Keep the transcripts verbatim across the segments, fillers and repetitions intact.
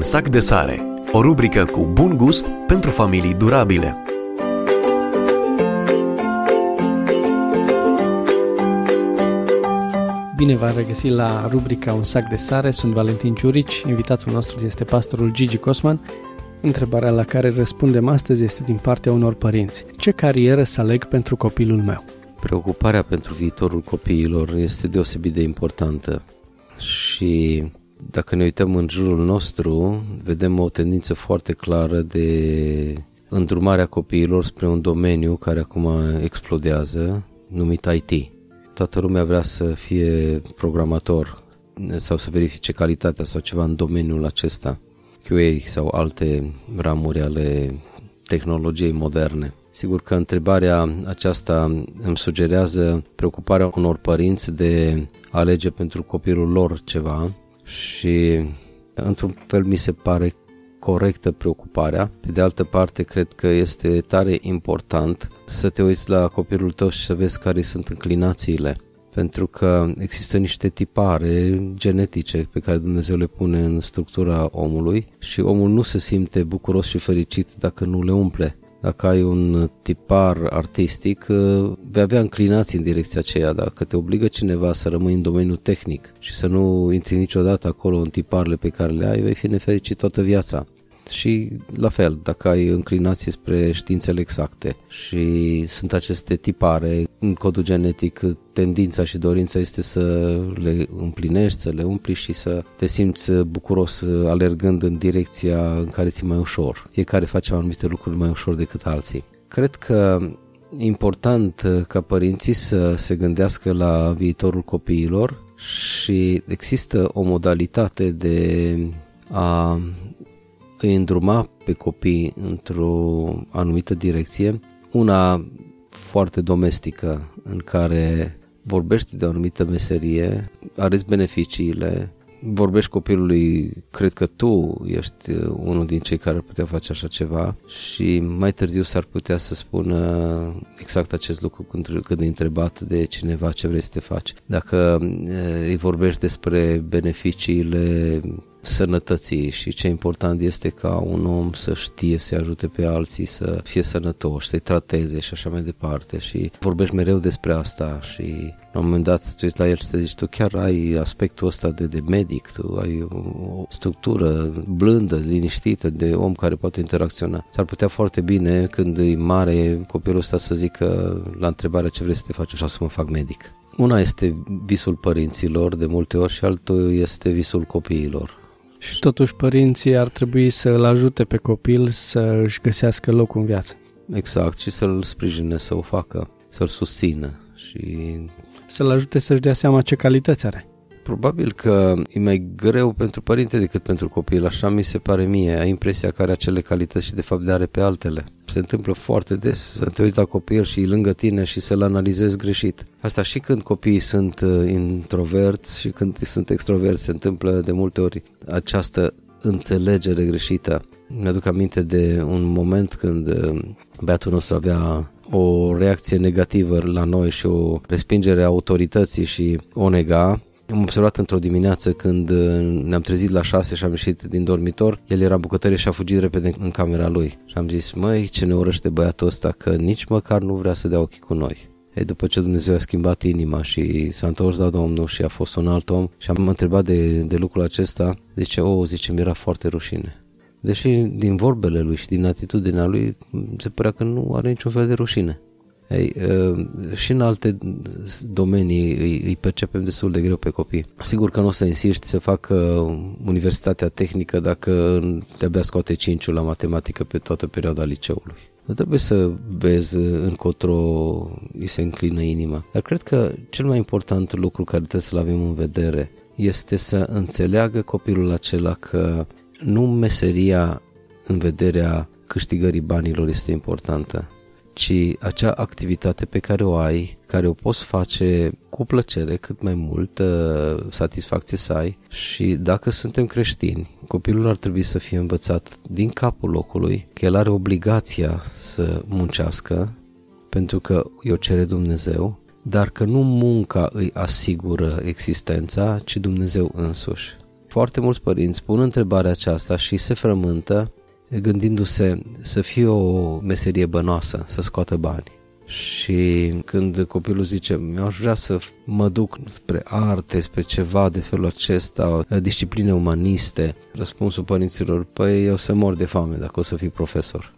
Un sac de sare, o rubrică cu bun gust pentru familii durabile. Bine v-am regăsit la rubrica Un sac de sare, sunt Valentin Ciurici, invitatul nostru este pastorul Gigi Cosman. Întrebarea la care răspundem astăzi este din partea unor părinți. Ce carieră să aleg pentru copilul meu? Preocuparea pentru viitorul copiilor este deosebit de importantă și dacă ne uităm în jurul nostru, vedem o tendință foarte clară de îndrumarea copiilor spre un domeniu care acum explodează, numit I T. Toată lumea vrea să fie programator sau să verifice calitatea sau ceva în domeniul acesta, Q A sau alte ramuri ale tehnologiei moderne. Sigur că întrebarea aceasta îmi sugerează preocuparea unor părinți de a alege pentru copilul lor ceva și într-un fel mi se pare corectă preocuparea. Pe de altă parte, cred că este tare important să te uiți la copilul tău și să vezi care sunt înclinațiile. Pentru că există niște tipare genetice pe care Dumnezeu le pune în structura omului și omul nu se simte bucuros și fericit dacă nu le umple. Dacă ai un tipar artistic, vei avea înclinații în direcția aceea. Dacă te obligă cineva să rămâi în domeniul tehnic și să nu intri niciodată acolo în tiparele pe care le ai, vei fi nefericit toată viața. Și la fel, dacă ai înclinații spre științele exacte și sunt aceste tipare în codul genetic, tendința și dorința este să le împlinești, să le umpli și să te simți bucuros alergând în direcția în care ți-e mai ușor. Fiecare face anumite lucruri mai ușor decât alții. Cred că e important ca părinții să se gândească la viitorul copiilor și există o modalitate de a îi îndruma pe copii într-o anumită direcție, una foarte domestică în care vorbești de o anumită meserie, arăți beneficiile, vorbești copilului, cred că tu ești unul din cei care ar putea face așa ceva și mai târziu s-ar putea să spună exact acest lucru când e întrebat de cineva ce vrei să te faci. Dacă îi vorbești despre beneficiile sănătății și ce important este ca un om să știe să ajute pe alții să fie sănătoși, să-i trateze și așa mai departe și vorbești mereu despre asta și la un moment dat tu ești la el și te zici tu chiar ai aspectul ăsta de, de medic, tu ai o, o structură blândă, liniștită de om care poate interacționa. S-ar putea foarte bine când e mare copilul ăsta să zică la întrebarea ce vrei să te faci, așa să mă fac medic. Una este visul părinților de multe ori și altul este visul copiilor. Și totuși părinții ar trebui să îl ajute pe copil să își găsească locul în viață. Exact, și să-l sprijine să o facă, să-l susțină și să-l ajute să-și dea seama ce calități are. Probabil că e mai greu pentru părinte decât pentru copil, așa mi se pare mie. Ai impresia că are acele calități și de fapt le are pe altele. Se întâmplă foarte des să te uiți la copil și e lângă tine și să-l analizezi greșit. Asta și când copiii sunt introverți și când sunt extroverți se întâmplă de multe ori această înțelegere greșită. Mi-aduc aminte de un moment când băiatul nostru avea o reacție negativă la noi și o respingere a autorității și o nega. Am observat într-o dimineață când ne-am trezit la șase și am ieșit din dormitor, el era în bucătărie și a fugit repede în camera lui. Și am zis, măi, ce ne urăște băiatul ăsta, că nici măcar nu vrea să dea ochii cu noi. Ei, după ce Dumnezeu a schimbat inima și s-a întors la Domnul și a fost un alt om și am întrebat de, de lucrul acesta, zice, o, zice, mi-era foarte rușine. Deși din vorbele lui și din atitudinea lui se părea că nu are niciun fel de rușine. Ei, și în alte domenii îi, îi percepem destul de greu pe copii. Sigur că nu o să insiști să facă universitatea tehnică dacă de-abia scoate cinciul la matematică pe toată perioada liceului. Dar trebuie să vezi încotro îi se înclină inima. Dar cred că cel mai important lucru care trebuie să-l avem în vedere este să înțeleagă copilul acela că nu meseria în vederea câștigării banilor este importantă, ci acea activitate pe care o ai, care o poți face cu plăcere, cât mai multă satisfacție să ai. Și dacă suntem creștini, copilul ar trebui să fie învățat din capul locului că el are obligația să muncească, pentru că i-o cere Dumnezeu, dar că nu munca îi asigură existența, ci Dumnezeu însuși. Foarte mulți părinți pun întrebarea aceasta și se frământă gândindu-se să fie o meserie bănoasă, să scoată bani. Și când copilul zice, eu aș vrea să mă duc spre arte, spre ceva de felul acesta, discipline umaniste, răspunsul părinților, păi eu să mor de foame dacă o să fii profesor.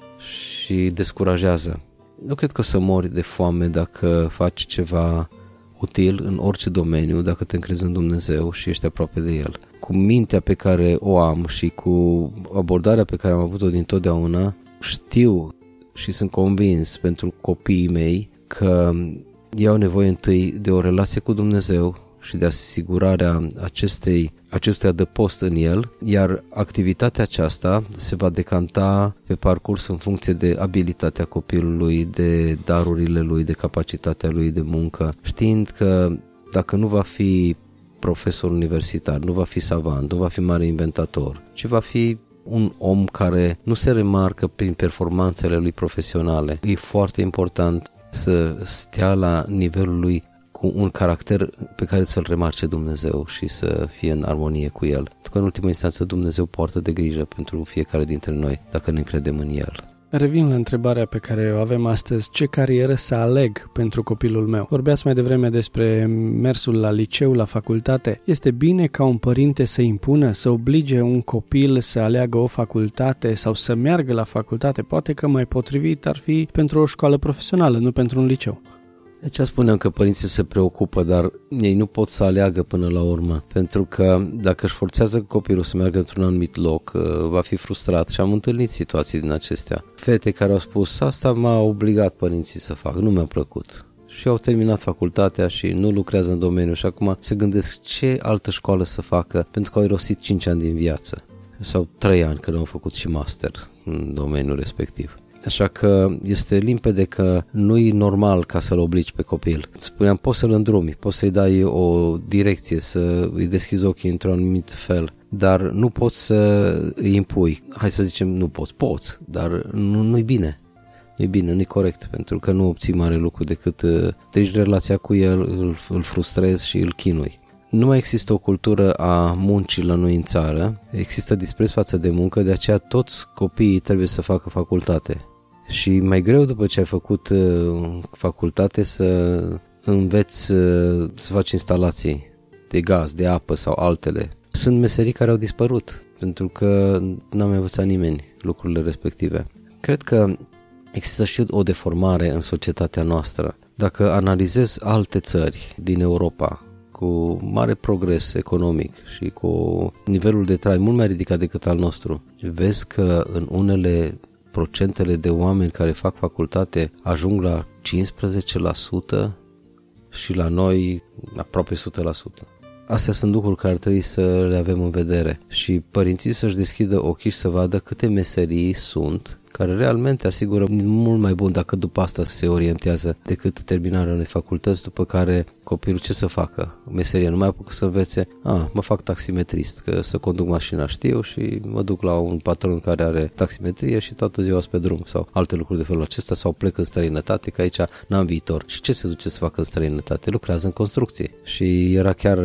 Și descurajează. Nu cred că o să mori de foame dacă faci ceva util în orice domeniu, dacă te încrezi în Dumnezeu și ești aproape de El. Cu mintea pe care o am și cu abordarea pe care am avut-o dintotdeauna, știu și sunt convins pentru copiii mei că ei au nevoie întâi de o relație cu Dumnezeu și de asigurarea acestei, acestui adăpost în El, iar activitatea aceasta se va decanta pe parcurs în funcție de abilitatea copilului, de darurile lui, de capacitatea lui de muncă, știind că dacă nu va fi profesor universitar, nu va fi savant, nu va fi mare inventator, ci va fi un om care nu se remarcă prin performanțele lui profesionale. E foarte important să stea la nivelul lui cu un caracter pe care să-l remarce Dumnezeu și să fie în armonie cu El. Pentru că în ultima instanță Dumnezeu poartă de grijă pentru fiecare dintre noi dacă ne încredem în El. Revin la întrebarea pe care o avem astăzi. Ce carieră să aleg pentru copilul meu? Vorbeați mai devreme despre mersul la liceu, la facultate. Este bine ca un părinte să impună, să oblige un copil să aleagă o facultate sau să meargă la facultate? Poate că mai potrivit ar fi pentru o școală profesională, nu pentru un liceu. Deci spuneam că părinții se preocupă, dar ei nu pot să aleagă până la urmă, pentru că dacă își forțează copilul să meargă într-un anumit loc, va fi frustrat și am întâlnit situații din acestea. Fete care au spus, asta m-a obligat părinții să fac, nu mi-a plăcut. Și au terminat facultatea și nu lucrează în domeniu și acum se gândesc ce altă școală să facă, pentru că au irosit cinci ani din viață sau trei ani când au făcut și master în domeniul respectiv. Așa că este limpede că nu e normal ca să-l obligi pe copil. Spuneam, poți să-l îndrumi, poți să-i dai o direcție, să îi deschizi ochii într-un anumit fel, dar nu poți să îi impui. Hai să zicem, nu poți, poți, dar nu, nu-i bine. Nu-i bine, nu-i corect, pentru că nu obții mare lucru decât treci relația cu el, îl, îl frustrezi și îl chinui. Nu mai există o cultură a muncii la noi în țară, există dispreț față de muncă, de aceea toți copiii trebuie să facă facultate. Și mai greu după ce ai făcut uh, facultate să înveți uh, să faci instalații de gaz, de apă sau altele. Sunt meserii care au dispărut pentru că n-a mai învățat nimeni lucrurile respective. Cred că există și o deformare în societatea noastră. Dacă analizezi alte țări din Europa cu mare progres economic și cu nivelul de trai mult mai ridicat decât al nostru, vezi că în unele procentele de oameni care fac facultate ajung la cincisprezece la sută și la noi aproape o sută la sută. Astea sunt lucruri care ar trebui să le avem în vedere și părinții să-și deschidă ochii și să vadă câte meserii sunt care realmente asigură mult mai bun dacă după asta se orientează decât terminarea unei facultăți, după care copilul ce să facă? Meseria nu mai apucă să învețe, a, mă fac taximetrist, că să conduc mașina știu și mă duc la un patron care are taximetrie și toată ziua pe drum sau alte lucruri de felul acesta sau plec în străinătate, că aici n-am viitor. Și ce se duce să facă în străinătate? Lucrează în construcție. Și era chiar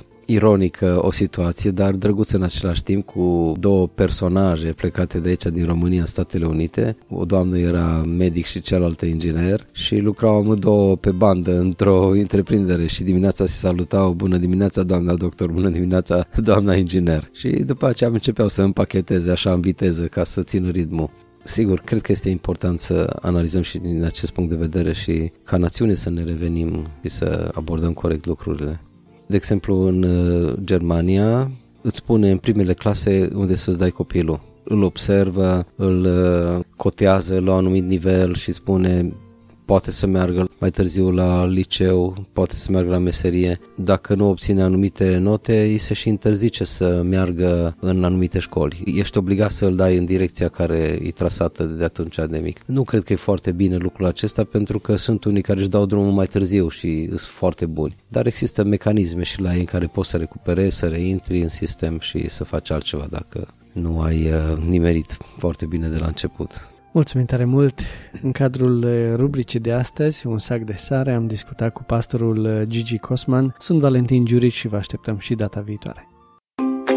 ironică o situație, dar drăguță în același timp, cu două personaje plecate de aici din România în Statele Unite. O doamnă era medic și cealaltă inginer și lucrau amândouă pe bandă într-o întreprindere și dimineața se salutau, bună dimineața doamna doctor, bună dimineața doamna inginer. Și după aceea începeau să împacheteze așa în viteză ca să țină ritmul. Sigur, cred că este important să analizăm și din acest punct de vedere și ca națiune să ne revenim și să abordăm corect lucrurile. De exemplu, în Germania îți spune în primele clase unde să-ți dai copilul. Îl observă, îl cotează la un anumit nivel și spune poate să meargă mai târziu la liceu, poate să meargă la meserie. Dacă nu obține anumite note, îi se și interzice să meargă în anumite școli. Ești obligat să îl dai în direcția care e trasată de atunci de mic. Nu cred că e foarte bine lucrul acesta, pentru că sunt unii care își dau drumul mai târziu și sunt foarte buni. Dar există mecanisme și la ei în care poți să recuperezi, să reintri în sistem și să faci altceva dacă nu ai uh, nimerit foarte bine de la început. Mulțumim tare mult! În cadrul rubricii de astăzi, Un sac de sare, am discutat cu pastorul Gigi Cosman. Sunt Valentin Giurici și vă așteptăm și data viitoare.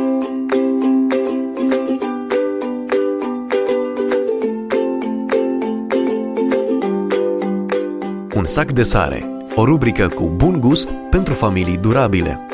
Un sac de sare, o rubrică cu bun gust pentru familii durabile.